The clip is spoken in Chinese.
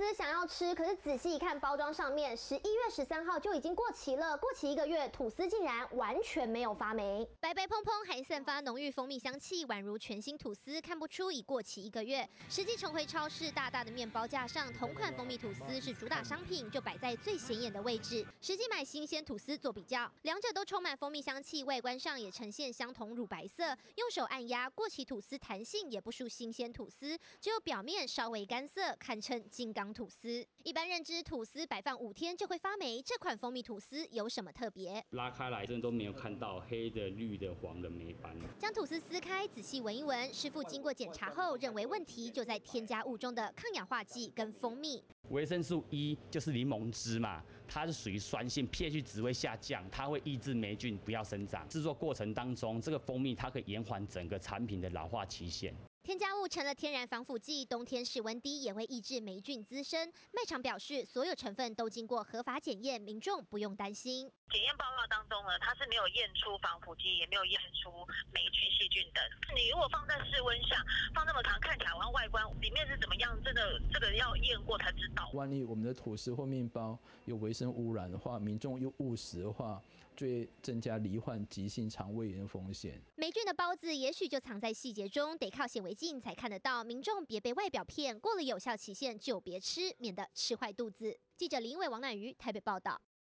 司想要吃，可是仔细一看包装上面，11月13号就已经过期了，过期1个月，吐司竟然完全没有发霉，白白蓬蓬，还散发浓郁蜂蜜香气，宛如全新吐司，看不出已过期1个月。实际重回超市，大大的面包架上，同款蜂蜜吐司是主打商品，就摆在最显眼的位置。实际买新鲜吐司做比较，两者都充满蜂蜜香气，外观上也呈现相同乳白色。用手按压，过期吐司弹性也不输新鲜吐司，只有表面稍微干涩，堪称金刚吐司。一般认知吐司摆放5天就会发霉，这款蜂蜜吐司有什么特别？ 拉开来真的都没有看到黑的、绿的、黄的霉斑。 将吐司撕开，仔细闻一闻，师傅经过检查后认为问题就在添加物中的抗氧化剂跟蜂蜜。 维生素 E 就是柠檬汁嘛，它是属于酸性，pH 值会下降，它会抑制霉菌不要生长。制作过程当中，这个蜂蜜它可以延缓整个产品的老化期限。 添加物成了天然防腐剂，冬天室温低也会抑制霉菌滋生。卖场表示，所有成分都经过合法检验，民众不用担心。 检验报告当中呢，它是没有验出防腐剂，也没有验出霉菌、细菌等。你如果放在室温下放那么长，看起来好像外观里面是怎么样，真的这个要验过才知道。 万一我们的吐司或面包有微生污染的话，民众又误食的话，就会增加罹患急性肠胃炎的风险。 霉菌的孢子也许就藏在细节中，得靠显微镜才看得到。民众别被外表骗，过了有效期限就别吃，免得吃坏肚子。记者林伟、王乃瑜台北报道。